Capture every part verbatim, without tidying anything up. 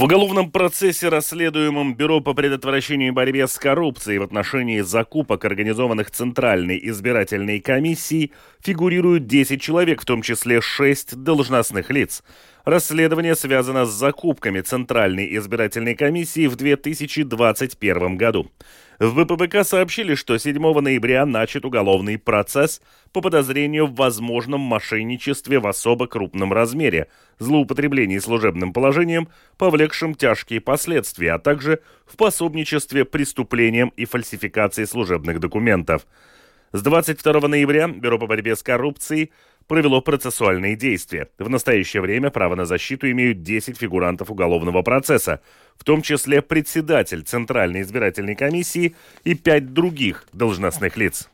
В уголовном процессе, расследуемом Бюро по предотвращению и борьбе с коррупцией в отношении закупок, организованных Центральной избирательной комиссией, фигурируют десять человек, в том числе шесть должностных лиц. Расследование связано с закупками Центральной избирательной комиссии в две тысячи двадцать первом году. В вэ пэ бэ ка сообщили, что седьмого ноября начат уголовный процесс по подозрению в возможном мошенничестве в особо крупном размере, злоупотреблении служебным положением, повлекшим тяжкие последствия, а также в пособничестве преступлениям и фальсификации служебных документов. С двадцать второго ноября Бюро по борьбе с коррупцией провело процессуальные действия. В настоящее время право на защиту имеют десять фигурантов уголовного процесса, в том числе председатель Центральной избирательной комиссии и пять других должностных лиц.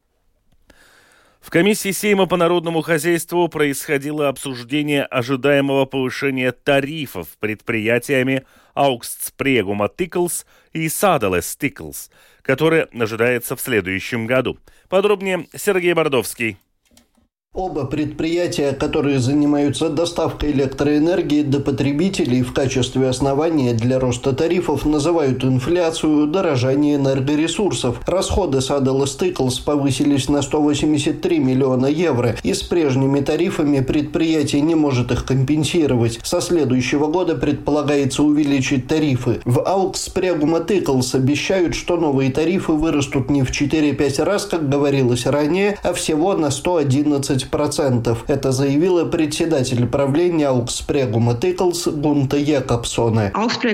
В комиссии Сейма по народному хозяйству происходило обсуждение ожидаемого повышения тарифов предприятиями Augstspreguma Tīkls и Sadales Tīkls, которое ожидается в следующем году. Подробнее Сергей Бордовский. Оба предприятия, которые занимаются доставкой электроэнергии до потребителей, в качестве основания для роста тарифов называют инфляцию, дорожание энергоресурсов. Расходы Sadales Tīkls повысились на сто восемьдесят три миллиона евро, и с прежними тарифами предприятие не может их компенсировать. Со следующего года предполагается увеличить тарифы. В Augstspreguma Tīkls обещают, что новые тарифы вырастут не в четыре-пять раз, как говорилось ранее, а всего на сто одиннадцать процентов. Это заявила председатель правления Augstspreguma Tīkls Гунта Якобсоне.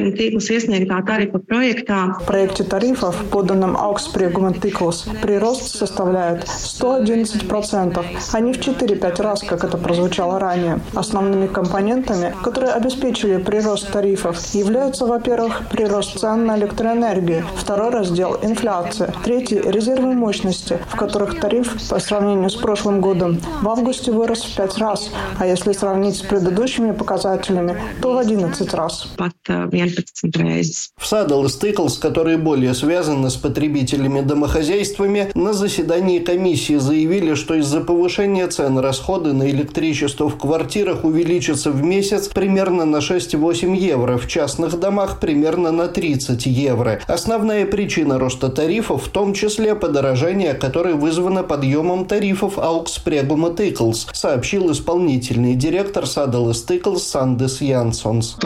В проекте тарифов, поданном Augstspreguma Tīkls, прирост составляет сто одиннадцать процентов, а не в четыре-пять раз, как это прозвучало ранее. Основными компонентами, которые обеспечили прирост тарифов, являются, во-первых, прирост цен на электроэнергию, второй раздел – инфляция, третий – резервы мощности, в которых тариф по сравнению с прошлым годом в августе вырос в пять раз, а если сравнить с предыдущими показателями, то в одиннадцать раз. В Sadales Tīkls, которые более связаны с потребителями-домохозяйствами, на заседании комиссии заявили, что из-за повышения цен расходы на электричество в квартирах увеличатся в месяц примерно на шесть-восемь евро, в частных домах примерно на тридцать евро. Основная причина роста тарифов в том числе подорожание, которое вызвано подъемом тарифов Augstspreguma Tīkls, сообщил исполнительный директор Sadales Tīkls Сандис Янсонс.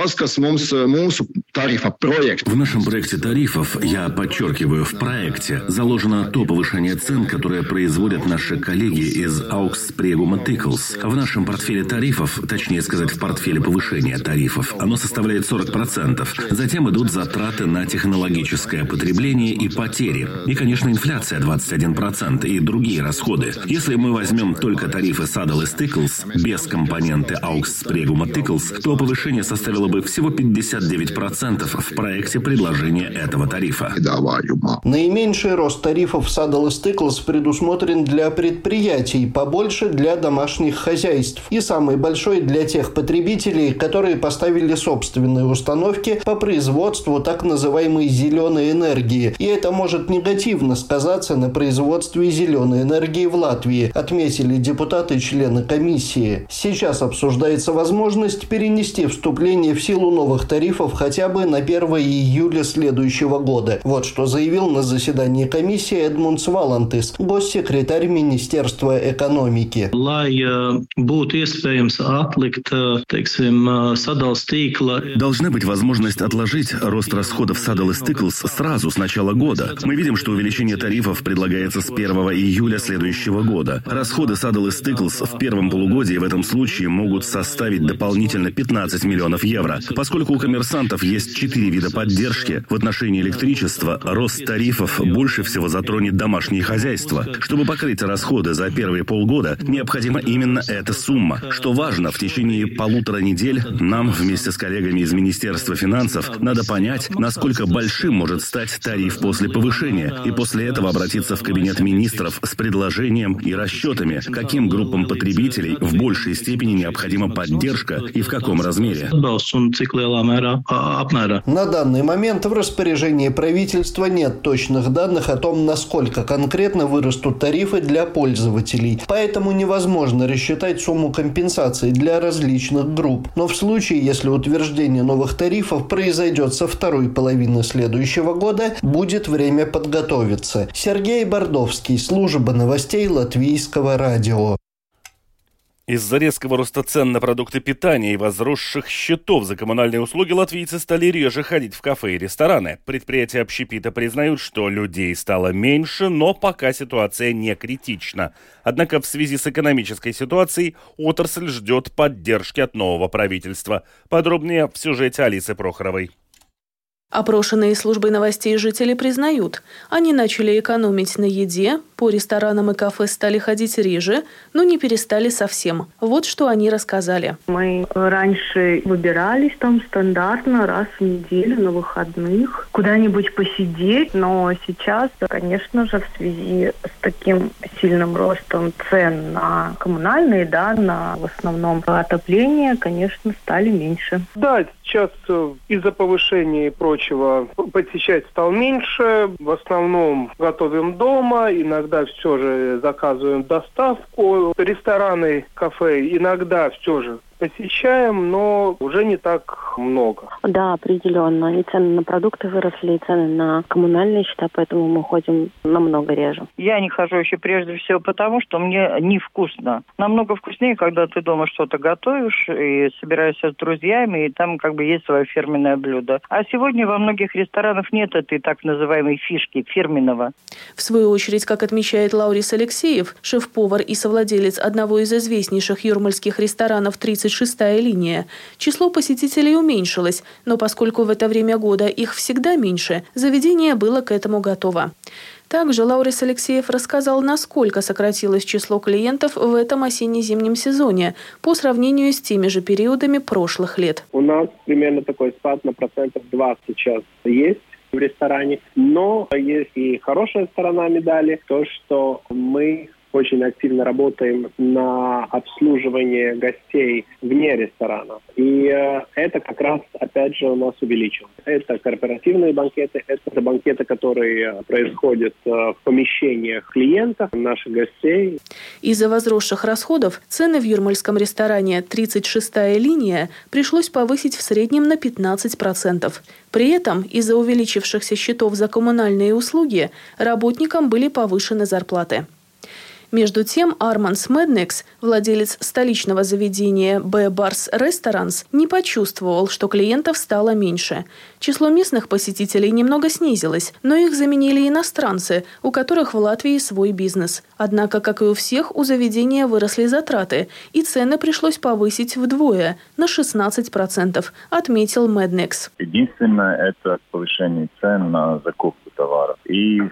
В нашем проекте тарифов, я подчеркиваю, в проекте заложено то повышение цен, которое производят наши коллеги из Augstspreguma Tīkls. В нашем портфеле тарифов, точнее сказать, в портфеле повышения тарифов, оно составляет сорок процентов. Затем идут затраты на технологическое потребление и потери. И, конечно, инфляция двадцать один процент и другие расходы. Если мы возьмем только тарифы Sadales Tīkls без компоненты Augstspreguma Tīkls, то повышение составило бы всего пятьдесят девять процентов в проекте предложения этого тарифа. Наименьший рост тарифов Sadales Tīkls предусмотрен для предприятий, побольше для домашних хозяйств и самый большой для тех потребителей, которые поставили собственные установки по производству так называемой зеленой энергии. И это может негативно сказаться на производстве зеленой энергии в Латвии, отметили депутаты и члены комиссии. Сейчас обсуждается возможность перенести вступление в силу новых тарифов хотя бы на первое июля следующего года. Вот что заявил на заседании комиссии Эдмундс Валантис, госсекретарь Министерства экономики. Должна быть возможность отложить рост расходов Sadales Tīkls сразу с начала года. Мы видим, что увеличение тарифов предлагается с первого июля следующего года. Расходы Sadales Tīkls в первом полугодии в этом случае могут составить дополнительно пятнадцать миллионов евро. Поскольку у коммерсантов есть четыре вида поддержки, в отношении электричества рост тарифов больше всего затронет домашние хозяйства. Чтобы покрыть расходы за первые полгода, необходима именно эта сумма. Что важно, в течение полутора недель нам вместе с коллегами из Министерства финансов надо понять, насколько большим может стать тариф после повышения, и после этого обратиться в кабинет министров с предложением и расчетами, каким каким группам потребителей в большей степени необходима поддержка и в каком размере? На данный момент в распоряжении правительства нет точных данных о том, насколько конкретно вырастут тарифы для пользователей. Поэтому невозможно рассчитать сумму компенсации для различных групп. Но в случае, если утверждение новых тарифов произойдет со второй половины следующего года, будет время подготовиться. Сергей Бордовский, служба новостей Латвийского радио. Из-за резкого роста цен на продукты питания и возросших счетов за коммунальные услуги латвийцы стали реже ходить в кафе и рестораны. Предприятия общепита признают, что людей стало меньше, но пока ситуация не критична. Однако в связи с экономической ситуацией отрасль ждет поддержки от нового правительства. Подробнее в сюжете Алисы Прохоровой. Опрошенные службой новостей жители признают, они начали экономить на еде, по ресторанам и кафе стали ходить реже, но не перестали совсем. Вот что они рассказали. Мы раньше выбирались там стандартно раз в неделю на выходных куда-нибудь посидеть, но сейчас, конечно же, в связи с таким сильным ростом цен на коммунальные, да, на в основном отопление, конечно, стали меньше. Да, сейчас из-за повышения и прочего посещать стал меньше. В основном готовим дома, иногда все же заказываем доставку. Рестораны, кафе иногда все же посещаем, но уже не так много. Да, определенно. И цены на продукты выросли, и цены на коммунальные счета, поэтому мы ходим намного реже. Я не хожу еще прежде всего потому, что мне невкусно. Намного вкуснее, когда ты дома что-то готовишь и собираешься с друзьями, и там как бы есть свое фирменное блюдо. А сегодня во многих ресторанах нет этой так называемой фишки фирменного. В свою очередь, как отмечает Лаурис Алексеев, шеф-повар и совладелец одного из известнейших юрмальских ресторанов «тридцать шестая линия», число посетителей уменьшилось, но поскольку в это время года их всегда меньше, заведение было к этому готово. Также Лаурис Алексеев рассказал, насколько сократилось число клиентов в этом осенне-зимнем сезоне по сравнению с теми же периодами прошлых лет. У нас примерно такой спад на процентов двадцать сейчас есть в ресторане, но есть и хорошая сторона медали, то, что мы очень активно работаем на обслуживание гостей вне ресторана. И э, это как раз, опять же, у нас увеличилось. Это корпоративные банкеты, это банкеты, которые происходят э, в помещениях клиентов, наших гостей. Из-за возросших расходов цены в юрмальском ресторане «тридцать шестая линия» пришлось повысить в среднем на пятнадцать процентов. При этом из-за увеличившихся счетов за коммунальные услуги работникам были повышены зарплаты. Между тем, Арманс Меднекс, владелец столичного заведения B-Bars Restaurants, не почувствовал, что клиентов стало меньше. Число местных посетителей немного снизилось, но их заменили иностранцы, у которых в Латвии свой бизнес. Однако, как и у всех, у заведения выросли затраты, и цены пришлось повысить вдвое, на шестнадцать процентов, отметил Меднекс. Единственное, это повышение цен на закупку товаров и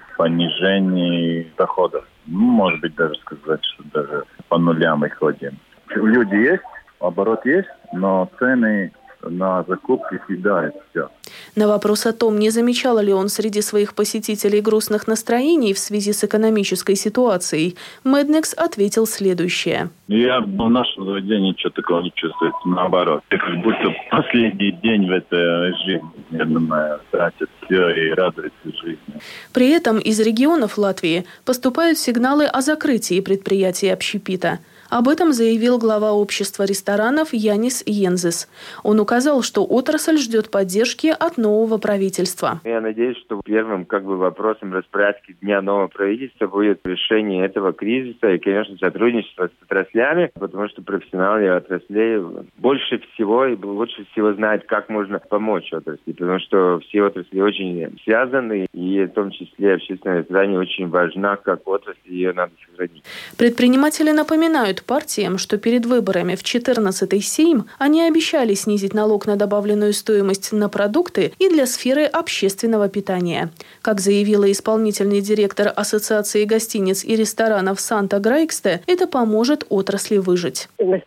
понижение доходов. Может быть, даже сказать, что даже по нулям мы ходим. Люди есть, оборот есть, но цены на закупки съедают все. На вопрос о том, не замечал ли он среди своих посетителей грустных настроений в связи с экономической ситуацией, Меднекс ответил следующее. Я в нашем заведении ничего такого не чувствую. Наоборот, как будто последний день в этой жизни, я думаю, тратят все и радуются жизни. При этом из регионов Латвии поступают сигналы о закрытии предприятий общепита. Об этом заявил глава общества ресторанов Янис Йензес. Он указал, что отрасль ждет поддержки от нового правительства. Я надеюсь, что первым как бы, вопросом распорядки дня нового правительства будет решение этого кризиса и, конечно, сотрудничество с отраслями, потому что профессионалы отраслей больше всего и лучше всего знают, как можно помочь отрасли, потому что все отрасли очень связаны, и в том числе общественное здание очень важна, как отрасль, ее надо сохранить. Предприниматели напоминают партиям, что перед выборами в четырнадцатый Сейм они обещали снизить налог на добавленную стоимость на продукты и для сферы общественного питания. Как заявила исполнительный директор Ассоциации гостиниц и ресторанов Санта Грайксте, это поможет отрасли выжить. Мы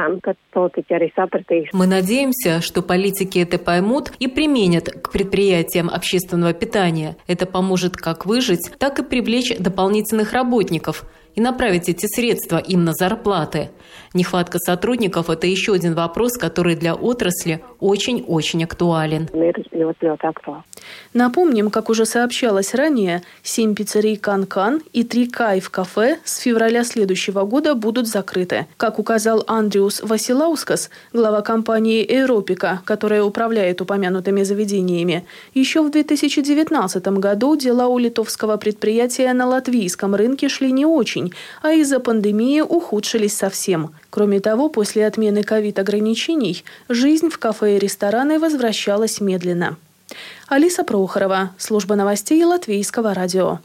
надеемся, что политики это поймут и применят к предприятиям общественного питания. Это поможет как выжить, так и привлечь дополнительных работников. и направить эти средства им на зарплаты. Нехватка сотрудников – это еще один вопрос, который для отрасли очень-очень актуален. Напомним, как уже сообщалось ранее, семь пиццерий «Кан-Кан» и три «Кайф-кафе» с февраля следующего года будут закрыты. Как указал Андриус Василаускас, глава компании «Эйропика», которая управляет упомянутыми заведениями, еще в две тысячи девятнадцатом году дела у литовского предприятия на латвийском рынке шли не очень, а из-за пандемии ухудшились совсем. Кроме того, после отмены ковид-ограничений жизнь в кафе и рестораны возвращалась медленно. Алиса Прохорова, служба новостей Латвийского радио.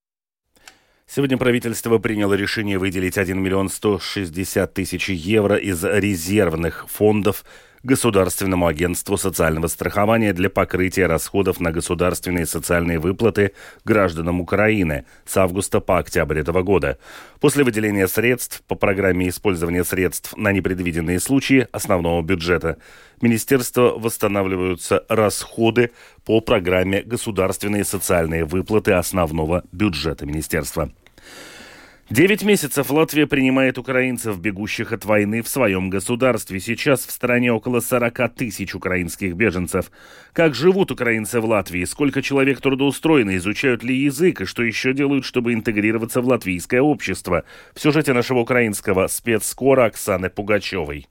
Сегодня правительство приняло решение выделить один миллион сто шестьдесят тысяч евро из резервных фондов Государственному агентству социального страхования для покрытия расходов на государственные социальные выплаты гражданам Украины с августа по октябрь этого года. После выделения средств по программе использования средств на непредвиденные случаи основного бюджета министерства восстанавливаются расходы по программе государственные социальные выплаты основного бюджета министерства. Девять месяцев Латвия принимает украинцев, бегущих от войны в своем государстве. Сейчас в стране около сорок тысяч украинских беженцев. Как живут украинцы в Латвии? Сколько человек трудоустроены? Изучают ли язык? И что еще делают, чтобы интегрироваться в латвийское общество? В сюжете нашего украинского спецскора Оксаны Пугачевой.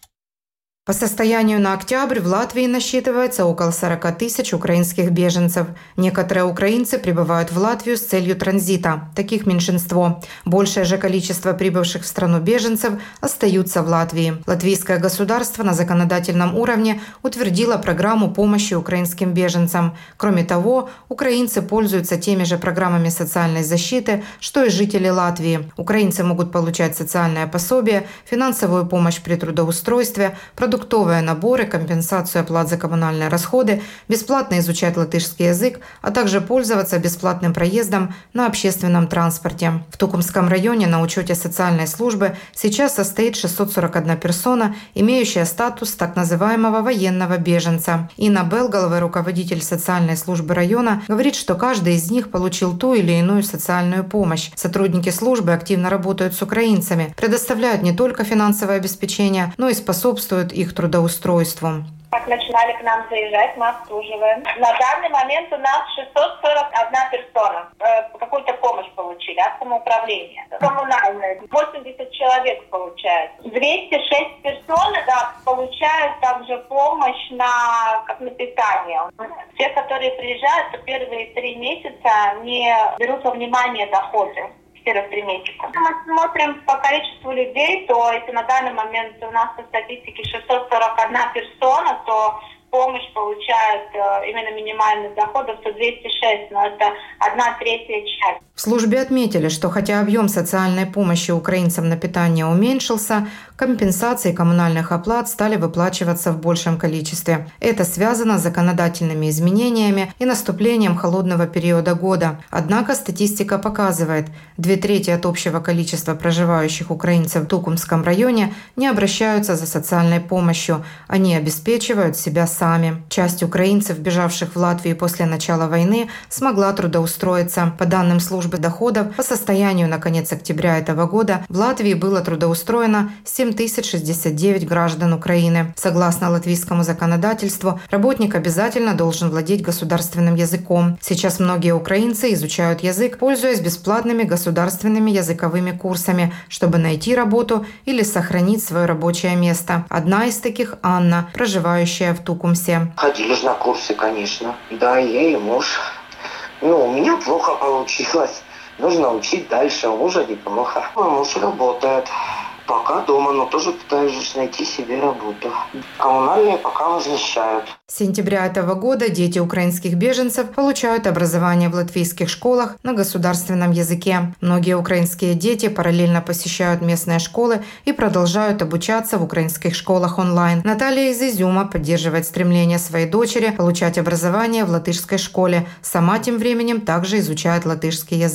По состоянию на октябрь в Латвии насчитывается около сорок тысяч украинских беженцев. Некоторые украинцы прибывают в Латвию с целью транзита. Таких меньшинство. Большее же количество прибывших в страну беженцев остаются в Латвии. Латвийское государство на законодательном уровне утвердило программу помощи украинским беженцам. Кроме того, украинцы пользуются теми же программами социальной защиты, что и жители Латвии. Украинцы могут получать социальное пособие, финансовую помощь при трудоустройстве, продуктовые продуктовые наборы, компенсацию оплат за коммунальные расходы, бесплатно изучать латышский язык, а также пользоваться бесплатным проездом на общественном транспорте. В Тукумском районе на учете социальной службы сейчас состоит шестьсот сорок одна персона, имеющая статус так называемого военного беженца. Инна Белголова, руководитель социальной службы района, говорит, что каждый из них получил ту или иную социальную помощь. Сотрудники службы активно работают с украинцами, предоставляют не только финансовое обеспечение, но и способствуют их трудоустройству. Как начинали к нам заезжать, мы обслуживаем. На данный момент у нас шестьсот сорок одна персона э, какую-то помощь получили от самоуправления. Коммунальная. восемьдесят человек получают. двести шесть персон да, получают также помощь на, как на питание. Все, которые приезжают, то первые три месяца не берут во внимание доходы. Первых три месяца. Мы смотрим по количеству людей, то если на данный момент у нас по статистике шестьсот сорок одна персона, то помощь получает именно минимальных доходов сто двести шесть, но это одна третья часть. В службе отметили, что хотя объем социальной помощи украинцам на питание уменьшился, компенсации коммунальных оплат стали выплачиваться в большем количестве. Это связано с законодательными изменениями и наступлением холодного периода года. Однако статистика показывает, две трети от общего количества проживающих украинцев в Тукумском районе не обращаются за социальной помощью. Они обеспечивают себя сами. Часть украинцев, бежавших в Латвию после начала войны, смогла трудоустроиться. По данным службы доходов, по состоянию на конец октября этого года в Латвии было трудоустроено семь тысяч шестьдесят девять граждан Украины. Согласно латвийскому законодательству, работник обязательно должен владеть государственным языком. Сейчас многие украинцы изучают язык, пользуясь бесплатными государственными языковыми курсами, чтобы найти работу или сохранить свое рабочее место. Одна из таких – Анна, проживающая в Тукумсе. Ходили на курсы, конечно. Да, я и муж. Ну, у меня плохо получилось. Нужно учить дальше, у мужа неплохо. Муж работает. Пока дома, но тоже пытаюсь найти себе работу. Коммунальные пока возвращают. С сентября этого года дети украинских беженцев получают образование в латвийских школах на государственном языке. Многие украинские дети параллельно посещают местные школы и продолжают обучаться в украинских школах онлайн. Наталья из Изюма поддерживает стремление своей дочери получать образование в латышской школе. Сама тем временем также изучает латышский язык.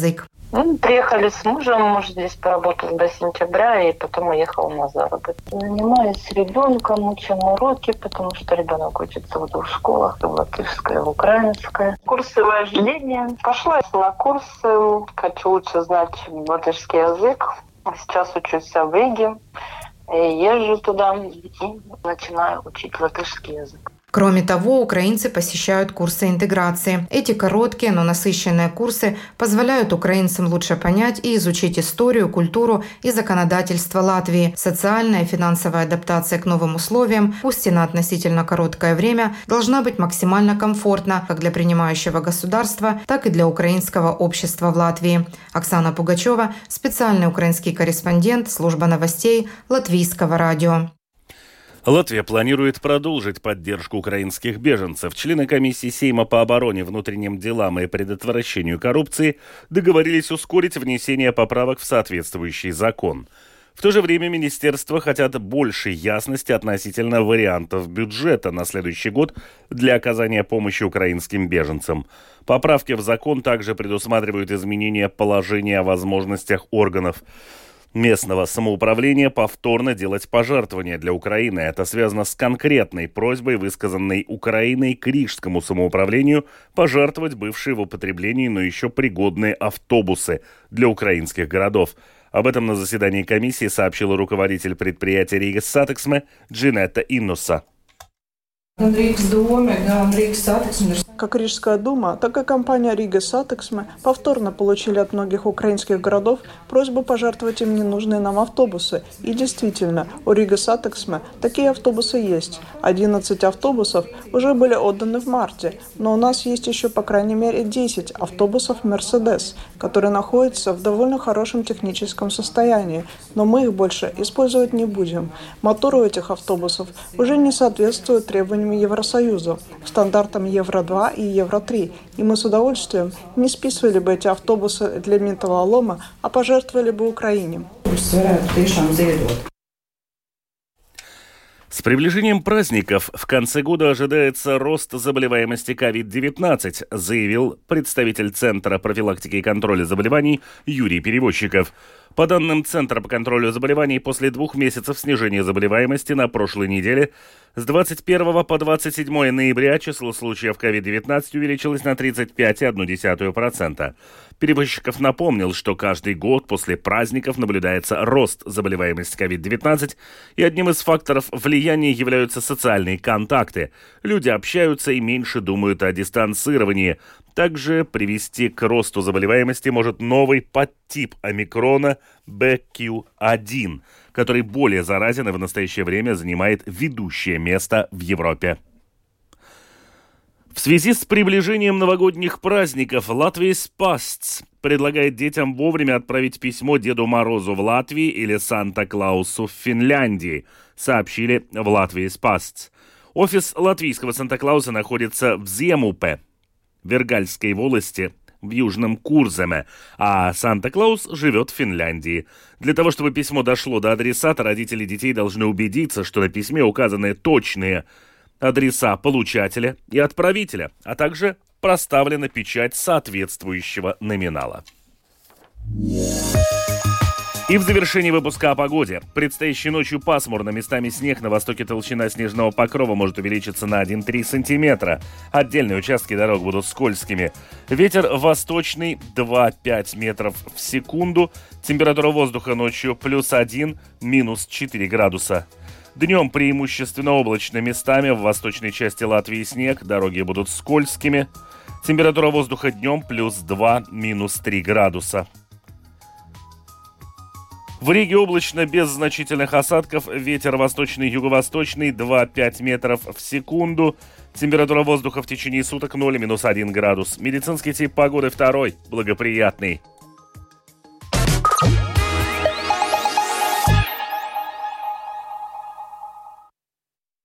Ну, приехали с мужем, муж здесь поработал до сентября, и потом уехал на заработок. Занимаюсь с ребенком, учим уроки, потому что ребенок учится в двух школах, в латышской, в украинской. Курсы вождения. Пошла на курсы, хочу лучше знать латышский язык. Сейчас учусь в Риге, езжу туда и начинаю учить латышский язык. Кроме того, украинцы посещают курсы интеграции. Эти короткие, но насыщенные курсы позволяют украинцам лучше понять и изучить историю, культуру и законодательство Латвии. Социальная и финансовая адаптация к новым условиям, пусть и на относительно короткое время, должна быть максимально комфортна как для принимающего государства, так и для украинского общества в Латвии. Оксана Пугачева, специальный украинский корреспондент, служба новостей Латвийского радио. Латвия планирует продолжить поддержку украинских беженцев. Члены комиссии Сейма по обороне, внутренним делам и предотвращению коррупции договорились ускорить внесение поправок в соответствующий закон. В то же время министерства хотят большей ясности относительно вариантов бюджета на следующий год для оказания помощи украинским беженцам. Поправки в закон также предусматривают изменение положения о возможностях органов местного самоуправления повторно делать пожертвования для Украины. Это связано с конкретной просьбой, высказанной Украиной к Рижскому самоуправлению, пожертвовать бывшие в употреблении, но еще пригодные автобусы для украинских городов. Об этом на заседании комиссии сообщил руководитель предприятия Рига Сатексме Джинетта Иннуса. Как Рижская дума, так и компания Рига Сатексме повторно получили от многих украинских городов просьбу пожертвовать им ненужные нам автобусы. И действительно, у Рига Сатексме такие автобусы есть. одиннадцать автобусов уже были отданы в марте, но у нас есть еще по крайней мере десять автобусов Мерседес, которые находятся в довольно хорошем техническом состоянии, но мы их больше использовать не будем. Моторы у этих автобусов уже не соответствуют требованиям Евросоюза, стандартам Евро два и Евро три, и мы с удовольствием не списывали бы эти автобусы для металлолома, а пожертвовали бы Украине. С приближением праздников в конце года ожидается рост заболеваемости ковид девятнадцать, заявил представитель Центра профилактики и контроля заболеваний Юрий Перевозчиков. По данным Центра по контролю заболеваний, после двух месяцев снижения заболеваемости на прошлой неделе с двадцать первого по двадцать седьмое ноября число случаев ковид девятнадцать увеличилось на тридцать пять целых одну десятую процента. Перевозчиков напомнил, что каждый год после праздников наблюдается рост заболеваемости ковид девятнадцать, и одним из факторов влияния являются социальные контакты. Люди общаются и меньше думают о дистанцировании. Также привести к росту заболеваемости может новый подтип омикрона би кью один, который более заразен и в настоящее время занимает ведущее место в Европе. В связи с приближением новогодних праздников Latvijas Pasts предлагает детям вовремя отправить письмо Деду Морозу в Латвии или Санта-Клаусу в Финляндии, сообщили в Latvijas Pasts. Офис латвийского Санта-Клауса находится в Земупе, Вергальской волости, в Южном Курземе, а Санта-Клаус живет в Финляндии. Для того, чтобы письмо дошло до адресата, родители детей должны убедиться, что на письме указаны точные адреса получателя и отправителя, а также проставлена печать соответствующего номинала. И в завершении выпуска о погоде. Предстоящей ночью пасмурно, местами снег, на востоке толщина снежного покрова может увеличиться на один-три сантиметра. Отдельные участки дорог будут скользкими. Ветер восточный два-пять метров в секунду. Температура воздуха ночью плюс один, минус четыре градуса. Днем преимущественно облачно, местами в восточной части Латвии снег, дороги будут скользкими. Температура воздуха днем плюс два, минус три градуса. В Риге облачно, без значительных осадков, ветер восточный, юго-восточный два-пять метров в секунду. Температура воздуха в течение суток ноль, минус один градус. Медицинский тип погоды второй, благоприятный.